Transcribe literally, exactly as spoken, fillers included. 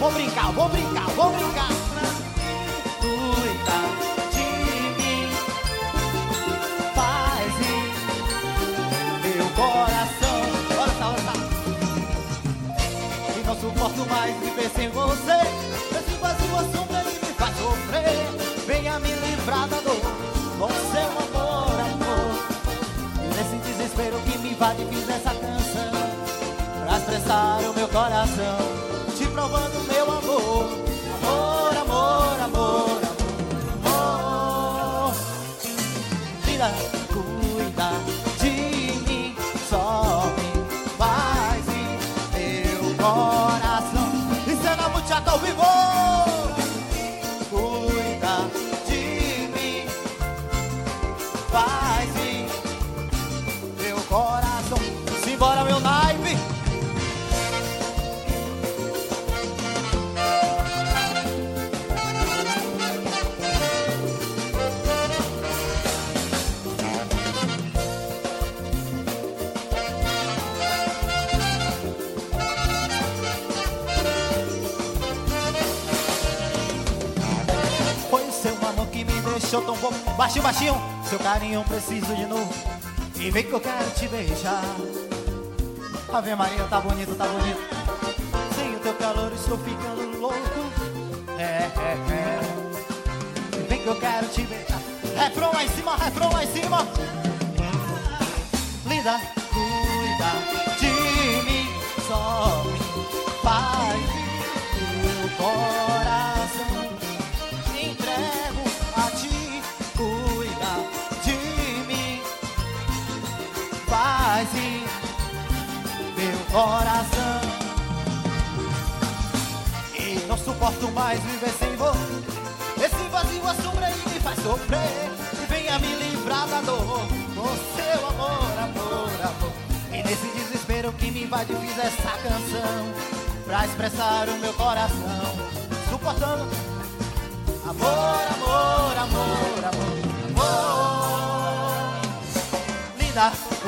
vou brincar, vou brincar, vou brincar. Cuida de mim, faz meu coração. Olha só, olha só. E não suporto mais viver sem você. Esse vazio, a sombra que me faz sofrer. Venha me livrar da dor com seu amor, amor. Nesse desespero que me invade, fiz essa canção pra expressar o meu coração, te provando meu amor. Amor, amor, amor, amor. Vida, cuida de mim, só me faz meu coração. E cena muchacha ao vivo. Cuida de mim, faz meu coração. Simbora, meu naipe. Deixou tão bom, baixinho, baixinho. Seu carinho preciso de novo. E vem que eu quero te beijar. Ave Maria, tá bonito, tá bonito. Sem o teu calor estou ficando louco. É, é, é. E vem que eu quero te beijar. Refrão lá em cima, refrão lá em cima. Linda, cuida de mim, só me faz meu coração. Entrego a ti, cuida de mim, faz meu coração. E não suporto mais viver sem você. Esse vazio, a sombra aí me faz sofrer. E venha me livrar da dor com seu amor, amor, amor. E nesse desespero que me invade, fiz essa canção pra expressar o meu coração, suportando. Amor, amor, amor, amor, amor. Linda.